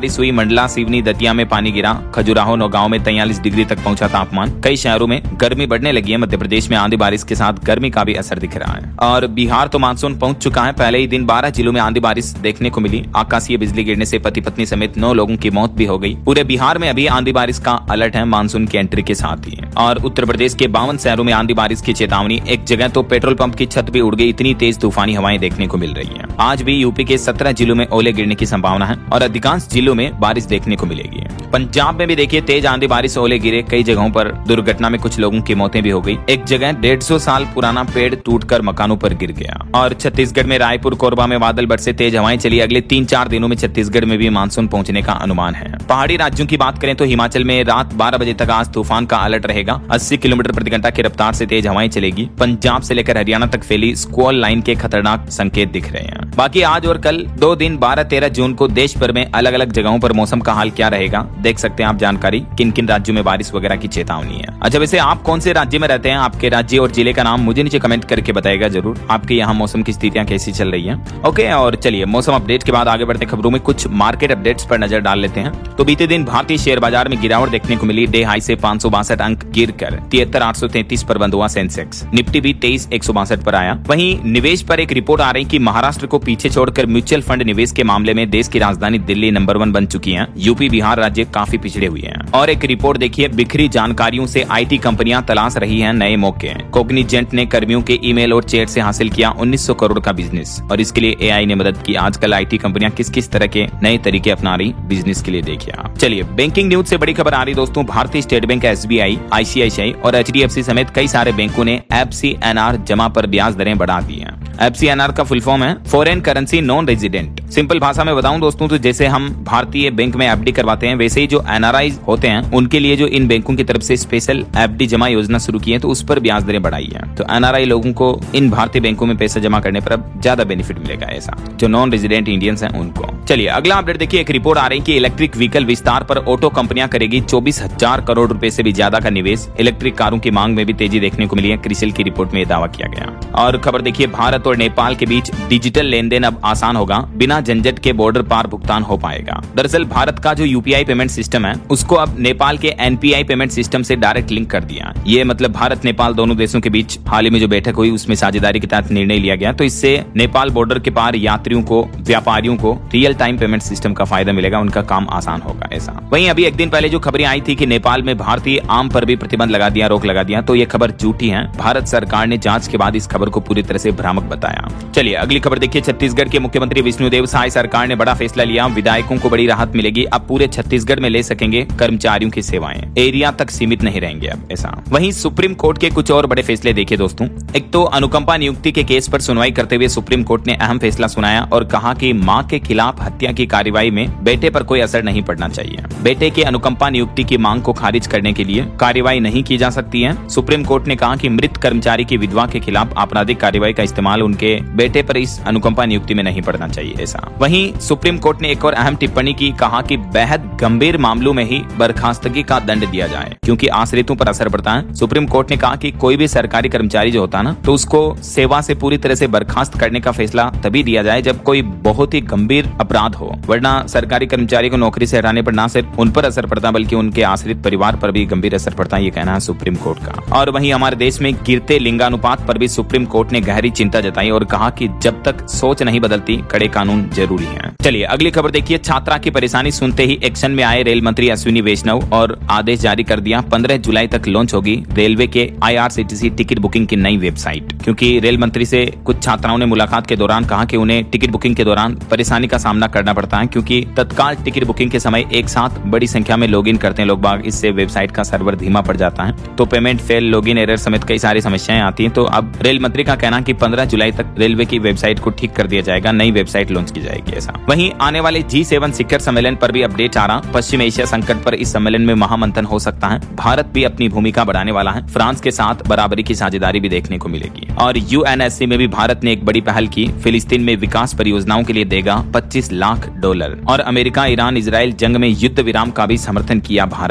बारिश हुई। मंडला, सिवनी, दतिया में पानी गिरा। खजुराहो, नौगांव में तैंतालीस डिग्री तक पहुंचा तापमान। कई शहरों में गर्मी बढ़ने लगी है। मध्य प्रदेश में आंधी बारिश के साथ गर्मी का भी असर दिख रहा है। और बिहार तो मानसून पहुंच चुका है। पहले ही दिन बारह जिलों में आंधी बारिश देखने को मिली। आकाशीय बिजली गिरने से पति पत्नी समेत नौ लोगों की मौत भी हो गई। पूरे बिहार में अभी आंधी बारिश का अलर्ट है मानसून की एंट्री के साथ ही। और उत्तर प्रदेश के बावन शहरों में आंधी बारिश की चेतावनी। एक जगह तो पेट्रोल पंप की छत भी उड़ गई, इतनी तेज तूफानी हवाएं देखने को मिल रही है। आज भी यूपी के सत्रह जिलों में ओले गिरने की संभावना है और अधिकांश जिलों में बारिश देखने को मिलेगी। पंजाब में भी देखिए तेज आंधी बारिश, ओले गिरे। कई जगहों पर दुर्घटना में कुछ लोगों की मौतें भी हो गई। एक जगह डेढ़ सौ साल पुराना पेड़ टूटकर मकानों पर गिर गया। और छत्तीसगढ़ में रायपुर, कोरबा में बादल बरसे, तेज हवाएं चली। अगले तीन चार दिनों में छत्तीसगढ़ में भी मानसून पहुंचने का अनुमान है। पहाड़ी राज्यों की बात करें तो हिमाचल में रात बारह बजे तक आज तूफान का अलर्ट रहेगा। अस्सी किलोमीटर प्रति घंटा की रफ्तार से तेज हवाएं चलेगी। पंजाब से लेकर हरियाणा तक फैली स्क्वॉल लाइन के खतरनाक संकेत दिख रहे हैं। बाकी आज और कल दो दिन बारह तेरह जून को देश भर में अलग अलग जगहों पर मौसम का हाल क्या रहेगा देख सकते हैं आप जानकारी, किन किन राज्यों में बारिश वगैरह की चेतावनी है। अच्छा, वैसे आप कौन से राज्य में रहते हैं? आपके राज्य और जिले का नाम मुझे नीचे कमेंट करके बताएगा जरूर। आपके यहाँ मौसम की स्थितियां कैसी चल रही है। ओके, और चलिए मौसम अपडेट के बाद आगे बढ़ते खबरों में कुछ मार्केट अपडेट्स पर नजर डाल लेते हैं। तो बीते दिन भारतीय शेयर बाजार में गिरावट देखने को मिली। डे हाई से पांच सौ बासठ अंक गिर कर तिहत्तर आठ सौ तैंतीस पर बंद हुआ सेंसेक्स। निफ्टी भी तेईस एक सौ बासठ पर आया। वहीं निवेश पर एक रिपोर्ट आ रही कि महाराष्ट्र को पीछे छोड़कर म्यूचुअल फंड निवेश के मामले में देश की राजधानी दिल्ली नंबर वन बन चुकी है। यूपी, बिहार राज्य काफी पिछड़े हुए हैं। और एक रिपोर्ट देखिए, बिखरी जानकारियों से आईटी कंपनियां तलाश रही हैं नए मौके। कॉग्निजेंट ने कर्मियों के ईमेल और चैट से हासिल किया उन्नीस सौ करोड़ का बिजनेस और इसके लिए एआई ने मदद की। आजकल आईटी कंपनियां किस किस तरह के नए तरीके अपना रही बिजनेस के लिए, देखिए आप। चलिए बैंकिंग न्यूज से बड़ी खबर आ रही दोस्तों। भारतीय स्टेट बैंक, एसबीआई, आईसीआईसीआई और एचडीएफसी समेत कई सारे बैंकों ने एफसीएनआर जमा पर ब्याज दरें बढ़ा दी हैं। एफसीएनआर का फुल फॉर्म है foreign currency non resident. Simple भाषा में बताऊं दोस्तों तो जैसे हम भारतीय बैंक में एफडी करवाते हैं वैसे ही जो एनआरआई होते हैं उनके लिए जो इन बैंकों की तरफ से स्पेशल एफडी जमा योजना शुरू की है तो उस पर ब्याज दरें बढ़ाई है। तो एनआरआई लोगों को इन भारतीय बैंकों में पैसा जमा करने पर अब ज्यादा बेनिफिट मिलेगा, ऐसा जो नॉन रेजिडेंट इंडियंस हैं उनको। चलिए अगला अपडेट देखिए, एक रिपोर्ट आ रही है कि इलेक्ट्रिक व्हीकल विस्तार पर ऑटो कंपनियां करेगी चौबीस हजार करोड़ रुपए से भी ज्यादा का निवेश। इलेक्ट्रिक कारों की मांग में भी तेजी देखने को मिली है। क्रिसिल की रिपोर्ट में दावा किया गया। और खबर देखिए, भारत और नेपाल के बीच डिजिटल लेन देन अब आसान होगा, बिना झंझट के बॉर्डर पार भुगतान हो पाएगा। दरअसल भारत का जो यूपीआई पेमेंट सिस्टम है उसको अब नेपाल के एनपीआई पेमेंट सिस्टम से डायरेक्ट लिंक कर दिया। ये मतलब भारत नेपाल दोनों देशों के बीच हाल ही में जो बैठक हुई उसमें साझेदारी के तहत निर्णय लिया गया। तो इससे नेपाल बॉर्डर के पार यात्रियों को, व्यापारियों को रियल टाइम पेमेंट सिस्टम का फायदा मिलेगा, उनका काम आसान होगा ऐसा। वहीं अभी एक दिन पहले जो खबरें आई थी कि नेपाल में भारतीय आम पर भी प्रतिबंध लगा दिया, रोक लगा दिया, तो ये खबर झूठी है। भारत सरकार ने जांच के बाद इस खबर को पूरी तरह से भ्रामक बताया। चलिए अगली खबर देखिए, छत्तीसगढ़ के मुख्यमंत्री विष्णुदेव साय सरकार ने बड़ा फैसला लिया। विधायकों को बड़ी राहत मिलेगी। अब पूरे छत्तीसगढ़ में ले सकेंगे कर्मचारियों की सेवाएं, एरिया तक सीमित नहीं रहेंगे अब ऐसा। वहीं सुप्रीम कोर्ट के कुछ और बड़े फैसले देखिए दोस्तों। एक तो अनुकंपा नियुक्ति के केस पर सुनवाई करते हुए सुप्रीम कोर्ट ने अहम फैसला सुनाया और कहा कि मां के खिलाफ हत्या की कार्रवाई में बेटे पर कोई असर नहीं पड़ना चाहिए। बेटे के अनुकंपा नियुक्ति की मांग को खारिज करने के लिए कार्रवाई नहीं की जा सकती है। सुप्रीम कोर्ट ने कहा कि मृत कर्मचारी की विधवा के खिलाफ आपराधिक कार्रवाई का इस्तेमाल उनके बेटे पर इस अनुकंपा नियुक्ति में नहीं पड़ना चाहिए ऐसा। वहीं सुप्रीम कोर्ट ने एक और अहम टिप्पणी की, कहा कि बेहद गंभीर मामलों में ही बर्खास्तगी का दंड दिया जाए क्योंकि आश्रितों पर असर पड़ता है। सुप्रीम कोर्ट ने कहा कि कोई भी सरकारी कर्मचारी जो होता है ना तो उसको सेवा से पूरी तरह से बर्खास्त करने का फैसला तभी दिया जाए जब कोई बहुत ही गंभीर अपराध हो, वरना सरकारी कर्मचारी को नौकरी से हटाने पर न सिर्फ उन पर असर पड़ता बल्कि उनके आश्रित परिवार पर भी गंभीर असर पड़ता है, ये कहना है सुप्रीम कोर्ट का। और वहीं हमारे देश में गिरते लिंगानुपात पर भी सुप्रीम कोर्ट ने गहरी चिंता जताई और कहा कि जब तक सोच नहीं बदलती कड़े कानून जरूरी है। चलिए अगली खबर देखिए, छात्रा की परेशानी सुनते ही एक्शन में आए रेल मंत्री अश्विनी वैष्णव और आदेश जारी कर दिया। पंद्रह जुलाई तक लॉन्च होगी रेलवे के आईआरसीटीसी टिकट बुकिंग की नई वेबसाइट। क्योंकि रेल मंत्री से कुछ छात्राओं ने मुलाकात के दौरान कहा कि उन्हें टिकट बुकिंग के दौरान परेशानी का सामना करना पड़ता है क्योंकि तत्काल टिकट बुकिंग के समय एक साथ बड़ी संख्या में लॉगिन करते हैं लोग बाग, इससे वेबसाइट का सर्वर धीमा पड़ जाता है, तो पेमेंट फेल, लॉगिन एरर समेत कई सारी समस्याएं आती हैं। तो अब रेल मंत्री का कहना कि पंद्रह जुलाई तक रेलवे की वेबसाइट को ठीक कर दिया जाएगा, नई वेबसाइट लॉन्च की जाएगी ऐसा। वहीं आने वाले जी सेवन शिखर सम्मेलन पर भी अपडेट आ रहा। पश्चिम एशिया संकट पर इस सम्मेलन में महामंथन हो सकता है। भारत भी अपनी भूमिका बढ़ाने वाला है। फ्रांस के साथ बराबरी की साझेदारी भी देखने को मिलेगी। और यूएनएससी में भी भारत ने एक बड़ी पहल की, फिलिस्तीन में विकास परियोजनाओं के लिए देगा पच्चीस लाख डॉलर। और अमेरिका, ईरान, इजराइल जंग में युद्ध विराम का भी समर्थन किया भारत ने।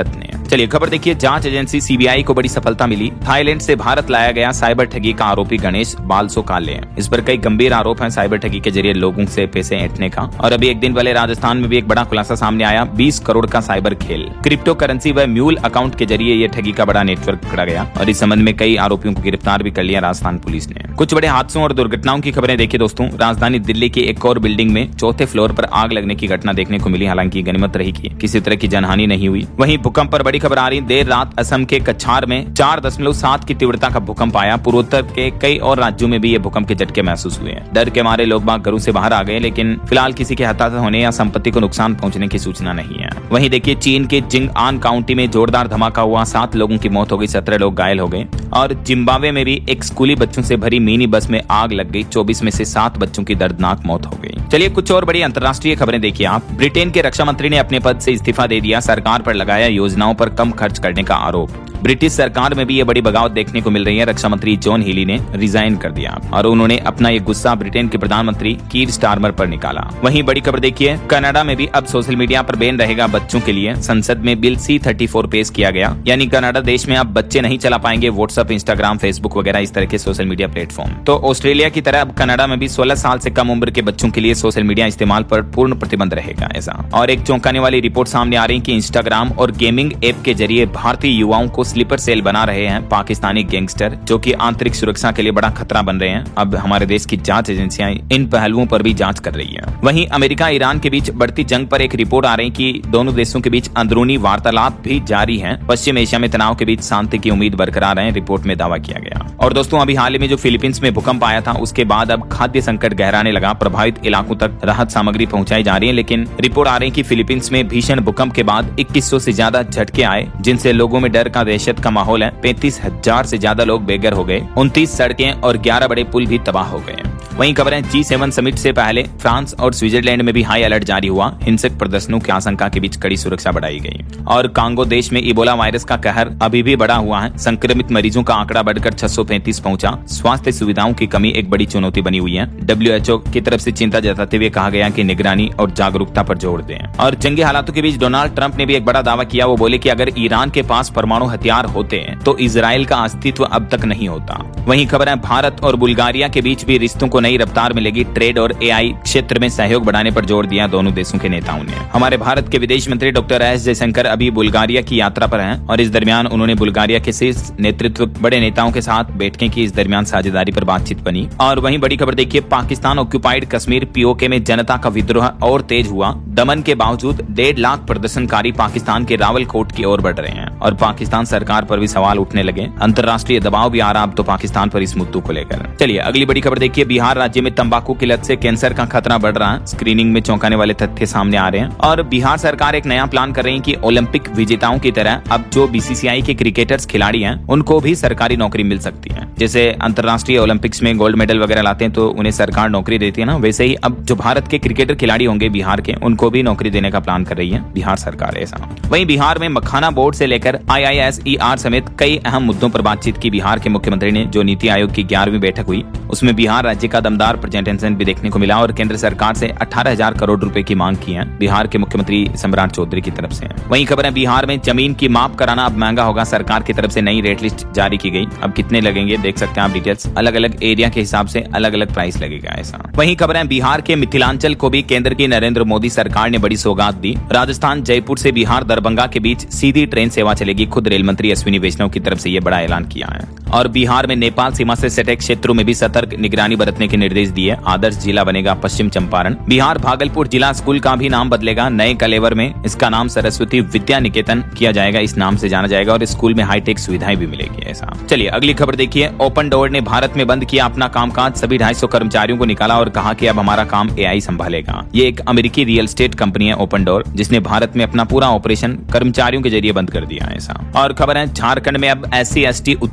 चलिए खबर देखिए, जांच एजेंसी सीबीआई को बड़ी सफलता मिली। थाईलैंड से भारत लाया गया साइबर ठगी का आरोपी गणेश बालसोकाले। इस पर कई गंभीर आरोप हैं साइबर ठगी के जरिए लोगों से पैसे ऐंठने का। और अभी एक दिन पहले राजस्थान में भी एक बड़ा खुलासा सामने आया, बीस करोड़ का साइबर खेल, क्रिप्टो करेंसी व म्यूल अकाउंट के जरिए ये ठगी का बड़ा नेटवर्क पकड़ा गया और इस संबंध में कई आरोपियों को गिरफ्तार भी कर लिया राजस्थान पुलिस ने। कुछ बड़े हादसों और दुर्घटनाओं की खबरें देखिए दोस्तों। राजधानी दिल्ली की एक और बिल्डिंग में चौथे फ्लोर पर आग लगने की घटना देखने को मिली, हालांकि गनीमत रही कि किसी तरह की जनहानि नहीं हुई। वहीं भूकंप पर बड़ी खबर आ रही, देर रात असम के कछार में चार दशमलव सात की तीव्रता का भूकंप आया। पूर्वोत्तर के कई और राज्यों में भी ये भूकंप के झटके महसूस हुए हैं। डर के मारे लोग बाग घरों से बाहर आ गए, लेकिन फिलहाल किसी के हताहत होने या संपत्ति को नुकसान पहुंचने की सूचना नहीं है। वहीं देखिए, चीन के जिंगआन काउंटी में जोरदार धमाका हुआ, सात लोगों की मौत हो गई, सत्रह लोग घायल हो गए। और जिम्बाब्वे में भी एक स्कूली बच्चों से भरी मिनी बस में आग लग गई, चौबीस में से सात बच्चों की दर्दनाक मौत हो गई। चलिए कुछ और बड़ी अंतर्राष्ट्रीय खबरें देखिए आप। ब्रिटेन के रक्षा मंत्री ने अपने पद से इस्तीफा दे दिया, सरकार पर लगाया योजनाओं पर कम खर्च करने का आरोप। ब्रिटिश सरकार में भी ये बड़ी बगावत देखने को मिल रही है। रक्षा मंत्री जॉन हीली ने रिजाइन कर दिया और उन्होंने अपना ये गुस्सा ब्रिटेन के प्रधानमंत्री कीर स्टारमर पर निकाला। वहीं बड़ी खबर देखिए, कनाडा में भी अब सोशल मीडिया पर बैन रहेगा बच्चों के लिए। संसद में बिल सी थर्टी फोर पेश किया गया, यानी कनाडा देश में अब बच्चे नहीं चला पाएंगे व्हाट्सएप, इंस्टाग्राम, फेसबुक वगैरह इस तरह के सोशल मीडिया प्लेटफॉर्म। तो ऑस्ट्रेलिया की तरह अब कनाडा में भी सोलह साल से कम उम्र के बच्चों के लिए सोशल मीडिया इस्तेमाल पर पूर्ण प्रतिबंध रहेगा ऐसा। और एक चौंकाने वाली रिपोर्ट सामने आ रही है कि इंस्टाग्राम और गेमिंग ऐप के जरिए भारतीय युवाओं को स्लीपर सेल बना रहे हैं पाकिस्तानी गैंगस्टर, जो कि आंतरिक सुरक्षा के लिए बड़ा खतरा बन रहे हैं। अब हमारे देश की जांच एजेंसियां इन पहलुओं पर भी जांच कर रही है। वहीं अमेरिका ईरान के बीच बढ़ती जंग पर एक रिपोर्ट आ रही कि दोनों देशों के बीच अंदरूनी वार्तालाप भी जारी है। पश्चिम एशिया में तनाव के बीच शांति की उम्मीद बरकरार है, रिपोर्ट में दावा किया गया। और दोस्तों, अभी हाल ही में जो फिलीपींस में भूकंप आया था, उसके बाद अब खाद्य संकट गहराने लगा। प्रभावित इलाकों तक राहत सामग्री पहुंचाई जा रही है, लेकिन रिपोर्ट आ रही है कि फिलीपींस में भीषण भूकंप के बाद इक्कीस सौ से ज्यादा झटके आए, जिनसे लोगों में डर का दहशत का माहौल है। पैंतीस हजार से ज्यादा लोग बेघर हो गए, उनतीस सड़कें और ग्यारह बड़े पुल भी तबाह हो गए। वहीं खबरें, जी सेवन समिट से पहले फ्रांस और स्विट्जरलैंड में भी हाई अलर्ट जारी हुआ। हिंसक प्रदर्शनों की आशंका के बीच कड़ी सुरक्षा बढ़ाई गई। और कांगो देश में इबोला वायरस का कहर अभी भी बढ़ा हुआ है। संक्रमित मरीजों का आंकड़ा बढ़कर छह सौ पैंतीस पहुंचा। स्वास्थ्य सुविधाओं की कमी एक बड़ी चुनौती बनी हुई है। डब्ल्यू एच ओ की तरफ से चिंता जताते हुए कहा गया कि निगरानी और जागरूकता पर जोर दें। और जंगी हालातों के बीच डोनाल्ड ट्रंप ने भी एक बड़ा दावा किया। वो बोले कि अगर ईरान के पास परमाणु हथियार होते हैं तो इजराइल का अस्तित्व अब तक नहीं होता। वहीं खबर है, भारत और बुल्गारिया के बीच भी रिश्तों को नई रफ्तार मिलेगी। ट्रेड और एआई क्षेत्र में सहयोग बढ़ाने पर जोर दिया दोनों देशों के नेताओं ने। हमारे भारत के विदेश मंत्री डॉक्टर एस जयशंकर अभी बुल्गारिया की यात्रा पर हैं और इस दरमियान उन्होंने बुल्गारिया के शीर्ष नेतृत्व बड़े नेताओं के साथ बैठकें की। इस दरमियान साझेदारी पर बातचीत बनी। और वहीं बड़ी खबर देखिए, पाकिस्तान ऑक्यूपाइड कश्मीर पीओके में जनता का विद्रोह और तेज हुआ। दमन के बावजूद डेढ़ लाख प्रदर्शनकारी पाकिस्तान के रावलकोट की ओर बढ़ रहे हैं और पाकिस्तान सरकार पर भी सवाल उठने लगे। अंतर्राष्ट्रीय दबाव भी आ रहा अब तो पाकिस्तान पर इस मुद्दों को लेकर। चलिए अगली बड़ी खबर देखिए, बिहार राज्य में तंबाकू की लत से कैंसर का खतरा बढ़ रहा है। स्क्रीनिंग में चौंकाने वाले तथ्य सामने आ रहे हैं और बिहार सरकार एक नया प्लान कर रही है कि ओलंपिक विजेताओं की तरह अब जो बीसीसीआई के क्रिकेटर्स खिलाड़ी हैं, उनको भी सरकारी नौकरी मिल सकती है। जैसे अंतर्राष्ट्रीय ओलंपिक्स में गोल्ड मेडल वगैरह लाते हैं तो उन्हें सरकार नौकरी देती है ना, वैसे ही अब जो भारत के क्रिकेटर खिलाड़ी होंगे बिहार के, उनको भी नौकरी देने का प्लान कर रही है बिहार सरकार ऐसा। वहीं बिहार में मखाना बोर्ड से लेकर आई आई एस ई आर समेत कई अहम मुद्दों पर बातचीत की बिहार के मुख्यमंत्री ने। जो नीति आयोग की ग्यारहवीं बैठक हुई उसमें बिहार राज्य का दमदार प्रेजेंटेशन भी देखने को मिला और केंद्र सरकार से अठारह हजार करोड़ रुपए की मांग की है बिहार के मुख्यमंत्री सम्राट चौधरी की तरफ से। वहीं खबर है, बिहार में जमीन की माप कराना अब महंगा होगा। सरकार की तरफ से नई रेट लिस्ट जारी की गई। अब कितने लगेंगे देख सकते हैं आप डिटेल्स। अलग अलग एरिया के हिसाब से अलग अलग प्राइस लगेगा ऐसा। वहीं खबर है, बिहार के मिथिलांचल को भी केंद्र की नरेंद्र मोदी सरकार ने बड़ी सौगात दी। राजस्थान जयपुर से बिहार दरभंगा के बीच सीधी ट्रेन सेवा चलेगी। खुद रेल मंत्री अश्विनी वैष्णव की तरफ से यह बड़ा ऐलान किया है। और बिहार में नेपाल सीमा से सटे क्षेत्रों में भी सतर्क निगरानी बरतने के निर्देश दिए। आदर्श जिला बनेगा पश्चिम चंपारण। बिहार भागलपुर जिला स्कूल का भी नाम बदलेगा। नए कलेवर में इसका नाम सरस्वती विद्या निकेतन किया जाएगा, इस नाम से जाना जाएगा और स्कूल में हाईटेक सुविधाएं भी मिलेगी ऐसा। चलिए अगली खबर देखिए, ओपन डोर ने भारत में बंद किया अपना कामकाज। सभी ढाई सौ कर्मचारियों को निकाला और कहा कि अब हमारा काम एआई संभालेगा। ये एक अमेरिकी रियल एस्टेट कंपनी है ओपन डोर, जिसने भारत में अपना पूरा ऑपरेशन कर्मचारियों के जरिए बंद कर दिया ऐसा। और खबर है, झारखंड में अब एस सी एस टी उद्यमियों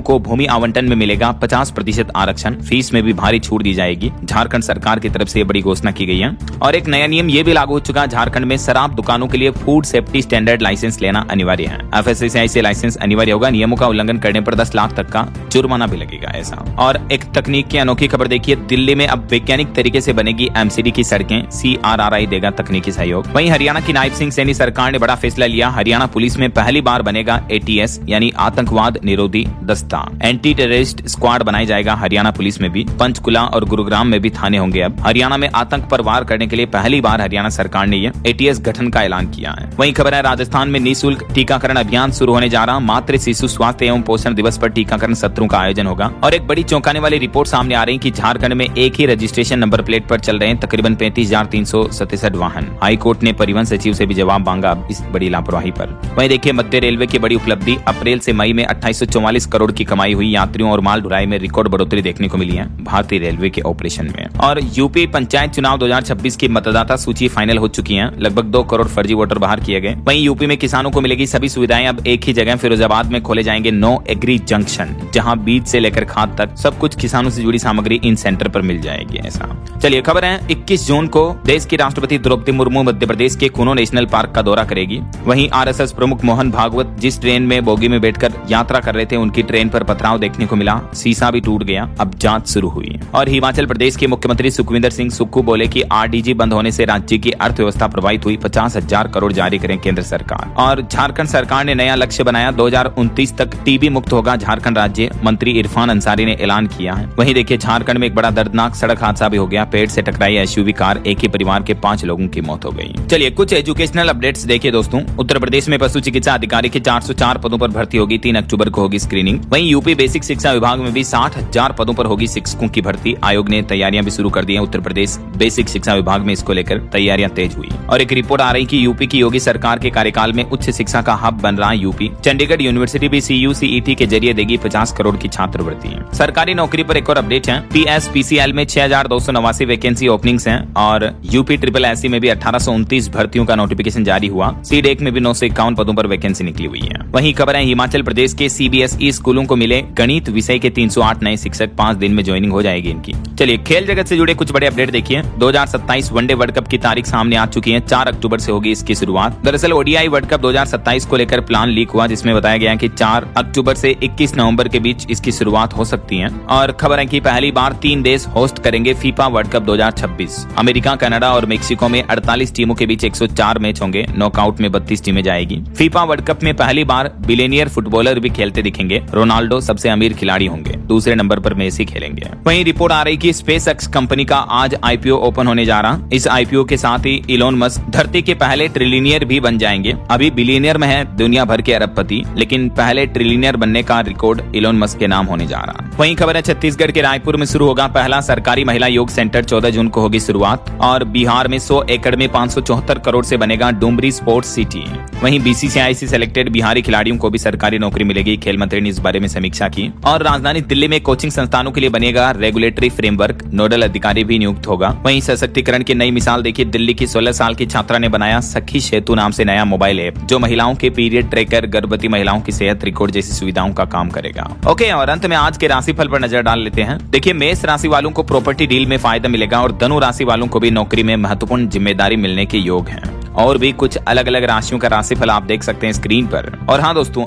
को भूमि आवंटन में मिलेगा पचास प्रतिशत आरक्षण, फीस में भी भारी छूट दी जाएगी। झारखंड सरकार की तरफ से बड़ी घोषणा की गई है। और एक नया नियम ये भी लागू हो चुका है, झारखंड में शराब दुकानों के लिए फूड सेफ्टी स्टैंडर्ड लाइसेंस लेना अनिवार्य है। एफ एस एस आई से लाइसेंस अनिवार्य होगा। नियमों का उल्लंघन करने पर दस लाख तक का जुर्माना भी लगेगा ऐसा। और एक तकनीक की अनोखी खबर देखिए, दिल्ली में अब वैज्ञानिक तरीके से बनेगी एम सी डी की सड़कें, सी आर आर आई देगा तकनीकी सहयोग। वहीं हरियाणा की नायब सिंह सैनी सरकार ने बड़ा फैसला लिया, हरियाणा पुलिस में पहली बार बनेगा ए टी एस यानी आतंकवाद निरोधी दस्ता। एंटी टेररिस्ट स्क्वाड बनाया जाएगा हरियाणा पुलिस में भी। पंचकुला और गुरुग्राम में भी थाने होंगे। अब हरियाणा में आतंक पर वार करने के लिए पहली बार हरियाणा सरकार ने यह ए टी एस गठन का ऐलान किया है। वहीं खबर है, राजस्थान में निःशुल्क टीकाकरण अभियान शुरू होने जा रहा। मातृ शिशु स्वास्थ्य एवं पोषण दिवस पर टीकाकरण सत्रों का आयोजन होगा। और एक बड़ी चौंकाने वाली रिपोर्ट सामने आ रही है कि झारखंड में एक ही रजिस्ट्रेशन नंबर प्लेट पर चल रहे हैं तकरीबन पैंतीस हजार तीन सौ सतसठ वाहन। हाईकोर्ट ने परिवहन सचिव से भी जवाब मांगा इस बड़ी लापरवाही पर। वहीं देखिए, मध्य रेलवे की बड़ी उपलब्धि, अप्रैल से मई में अट्ठाईस सौ चौवालीस करोड़ की कमाई हुई। यात्रियों और माल ढुलाई में रिकॉर्ड बढ़ोतरी देखने को मिली है भारतीय रेलवे के ऑपरेशन में। और यूपी पंचायत चुनाव दो हजार छब्बीस की मतदाता सूची फाइनल हो चुकी है। लगभग दो करोड़ फर्जी वोटर बाहर किए गए। वहीं यूपी में किसानों को मिलेगी सभी सुविधाएं। अब एक ही जगह फिरोजाबाद में खोले जाएंगे नो एग्री जंक्शन, जहां बीज से लेकर खाद तक सब कुछ किसानों से जुड़ी सामग्री इन सेंटर पर मिल जाएगी ऐसा। चलिए खबर है, इक्कीस जून को देश की राष्ट्रपति द्रौपदी मुर्मू मध्य प्रदेश के कुनो नेशनल पार्क का दौरा करेगी। वहीं आर एस एस प्रमुख मोहन भागवत जिस ट्रेन में बोगी में बैठकर यात्रा कर रहे थे, उनकी ट्रेन पर पथराव देखने को मिला, शीशा भी टूट गया। अब जांच शुरू हुई। और हिमाचल प्रदेश के मुख्यमंत्री सुखविंदर सिंह सुक्खू बोले कि आर डी जी बंद होने से राज्य की अर्थव्यवस्था प्रभावित हुई, पचास हजार करोड़ जारी करें केंद्र सरकार। और झारखंड सरकार ने नया लक्ष्य बनाया, दो हजार उनतीस तक टीबी मुक्त होगा झारखंड राज्य, मंत्री इरफान अंसारी ने ऐलान किया है। वहीं देखिए, झारखंड में एक बड़ा दर्दनाक सड़क हादसा भी हो गया। पेड़ से टकराई एस यू वी कार, एक ही परिवार के पांच लोगों की मौत हो गई। चलिए कुछ एजुकेशनल अपडेट्स देखिए दोस्तों। उत्तर प्रदेश में पशु चिकित्सा अधिकारी के चार सौ चार पदों पर भर्ती होगी, तीन अक्टूबर को होगी स्क्रीनिंग। वहीं यूपी बेसिक शिक्षा विभाग में भी साठ हजार पदों पर होगी शिक्षकों की भर्ती। आयोग ने तैयारियां भी शुरू कर दी है। उत्तर प्रदेश बेसिक शिक्षा विभाग में इसको लेकर तैयारियां तेज हुई। और एक रिपोर्ट आ रही कि यूपी की योगी सरकार के कार्यकाल में उच्च शिक्षा का हब बन रहा है यूपी। चंडीगढ़ यूनिवर्सिटी भी सी यू सी ई टी के जरिए देगी पचास करोड़ की छात्रवृत्ति। सरकारी नौकरी पर एक और अपडेट है, P S P C L में छह हजार दो सौ नवासी वैकेंसी ओपनिंग्स हैं। और यूपी ट्रिपल एस सी में भी अठारह सौ उनतीस भर्तियों का नोटिफिकेशन जारी हुआ। सी डेक में भी नौ सौ इक्यावन पदों पर वैकेंसी निकली हुई है। वहीं खबर है, हिमाचल प्रदेश के सी बी एस ई स्कूलों को मिले गणित विषय के तीन सौ आठ नए शिक्षक, पांच दिन में ज्वाइनिंग हो जाएगी इनकी। चलिए खेल जगत से जुड़े कुछ बड़े अपडेट देखिए। दो हजार सत्ताईस वनडे वर्ल्ड कप की तारीख सामने आ चुकी है, चार अक्टूबर से होगी इसकी शुरुआत। दरअसल O D I world cup दो हजार सत्ताईस को लेकर प्लान लीक हुआ, जिसमें बताया गया कि चार अक्टूबर से इक्कीस नवंबर के बीच इसकी शुरुआत हो सकती है। और खबर है कि पहली बार तीन देश होस्ट करेंगे फीफा वर्ल्ड कप दो हजार छब्बीस। अमेरिका, कनाडा और मेक्सिको में अड़तालीस टीमों के बीच एक सौ चार मैच होंगे। नॉकआउट में बत्तीस टीमें जाएगी। फीफा वर्ल्ड कप में पहली बार बिलियनियर फुटबॉलर भी खेलते दिखेंगे। रोनाल्डो सबसे अमीर खिलाड़ी होंगे, दूसरे नंबर पर मेसी खेलेंगे। वहीं रिपोर्ट आ रही कि स्पेस एक्स कंपनी का आज आई पी ओ ओपन होने जा रहा। इस आई पी ओ के साथ ही इलोन मस्क धरती के पहले ट्रिलियनियर भी बन जाएंगे। अभी बिलियनियर में है दुनिया भर के अरबपति, लेकिन पहले ट्रिलियनियर बनने का रिकॉर्ड इलोन मस्क के नाम होने जा रहा। वहीं खबर है, छत्तीसगढ़ के रायपुर में शुरू होगा पहला सरकारी महिला योग सेंटर, चौदह जून को होगी शुरुआत। और बिहार में सौ एकड़ में पाँच सौ चौहत्तर करोड़ से बनेगा डुमरी स्पोर्ट्स सिटी। वहीं बी सी सी आई से सिलेक्टेड बिहारी खिलाड़ियों को भी सरकारी नौकरी मिलेगी। खेल मंत्री ने इस बारे में समीक्षा की। और राजधानी दिल्ली में कोचिंग संस्थानों के लिए बनेगा रेगुलेटरी फ्रेमवर्क, नोडल अधिकारी भी नियुक्त होगा। वहीं सशक्तिकरण की नई मिसाल देखिए, दिल्ली की सोलह साल की छात्रा ने बनाया सखी सेतु नाम से नया मोबाइल ऐप, जो महिलाओं के पीरियड ट्रैकर, गर्भवती महिलाओं की सेहत रिकॉर्ड जैसी सुविधाओं का काम करेगा। ओके, और अंत में आज के राशिफल पर नजर डाल लेते हैं। देखिए, मेष राशि वालों को प्रॉपर्टी डील में फायदा मिलेगा और धनु राशि वालों को भी नौकरी में महत्वपूर्ण जिम्मेदारी मिलने के योग हैं। और भी कुछ अलग अलग राशियों का राशिफल आप देख सकते हैं स्क्रीन पर। और हाँ दोस्तों,